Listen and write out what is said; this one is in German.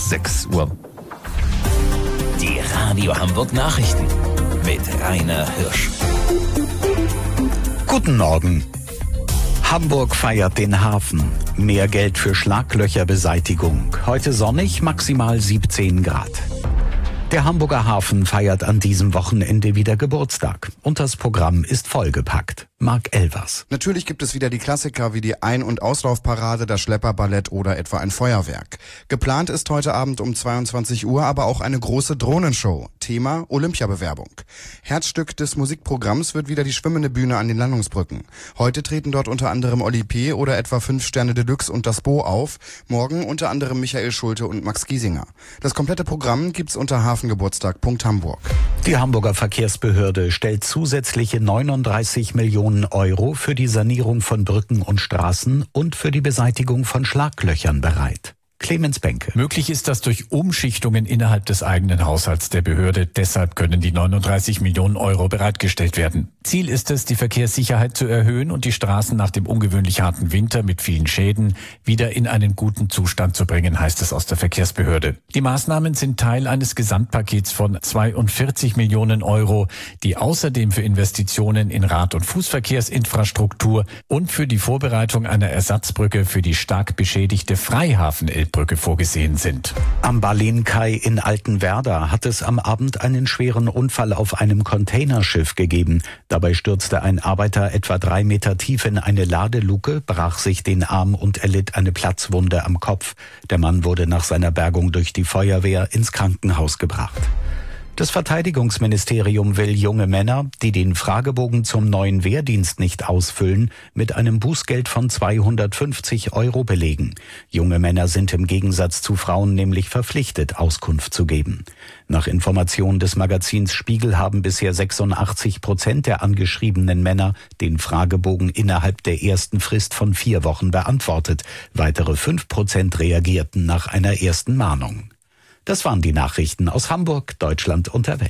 6 Uhr. Die Radio Hamburg Nachrichten mit Rainer Hirsch. Guten Morgen. Hamburg feiert den Hafen. Mehr Geld für Schlaglöcherbeseitigung. Heute sonnig, maximal 17 Grad. Der Hamburger Hafen feiert an diesem Wochenende wieder Geburtstag. Und das Programm ist vollgepackt. Marc Elvers. Natürlich gibt es wieder die Klassiker wie die Ein- und Auslaufparade, das Schlepperballett oder etwa ein Feuerwerk. Geplant ist heute Abend um 22 Uhr aber auch eine große Drohnenshow. Thema Olympiabewerbung. Herzstück des Musikprogramms wird wieder die schwimmende Bühne an den Landungsbrücken. Heute treten dort unter anderem Oli P. oder etwa 5 Sterne Deluxe und das Bo auf. Morgen unter anderem Michael Schulte und Max Giesinger. Das komplette Programm gibt's unter hafengeburtstag.hamburg. Die Hamburger Verkehrsbehörde stellt zusätzliche 39 Millionen Euro für die Sanierung von Brücken und Straßen und für die Beseitigung von Schlaglöchern bereit. Clemens Benke. Möglich ist das durch Umschichtungen innerhalb des eigenen Haushalts der Behörde. Deshalb können die 39 Millionen Euro bereitgestellt werden. Ziel ist es, die Verkehrssicherheit zu erhöhen und die Straßen nach dem ungewöhnlich harten Winter mit vielen Schäden wieder in einen guten Zustand zu bringen, heißt es aus der Verkehrsbehörde. Die Maßnahmen sind Teil eines Gesamtpakets von 42 Millionen Euro, die außerdem für Investitionen in Rad- und Fußverkehrsinfrastruktur und für die Vorbereitung einer Ersatzbrücke für die stark beschädigte Freihafen-Elbbrücke vorgesehen sind. Am Balenkai in Altenwerda hat es am Abend einen schweren Unfall auf einem Containerschiff gegeben. Dabei stürzte ein Arbeiter etwa 3 Meter tief in eine Ladeluke, brach sich den Arm und erlitt eine Platzwunde am Kopf. Der Mann wurde nach seiner Bergung durch die Feuerwehr ins Krankenhaus gebracht. Das Verteidigungsministerium will junge Männer, die den Fragebogen zum neuen Wehrdienst nicht ausfüllen, mit einem Bußgeld von 250 Euro belegen. Junge Männer sind im Gegensatz zu Frauen nämlich verpflichtet, Auskunft zu geben. Nach Informationen des Magazins Spiegel haben bisher 86% der angeschriebenen Männer den Fragebogen innerhalb der ersten Frist von 4 Wochen beantwortet. Weitere 5% reagierten nach einer ersten Mahnung. Das waren die Nachrichten aus Hamburg, Deutschland und der Welt.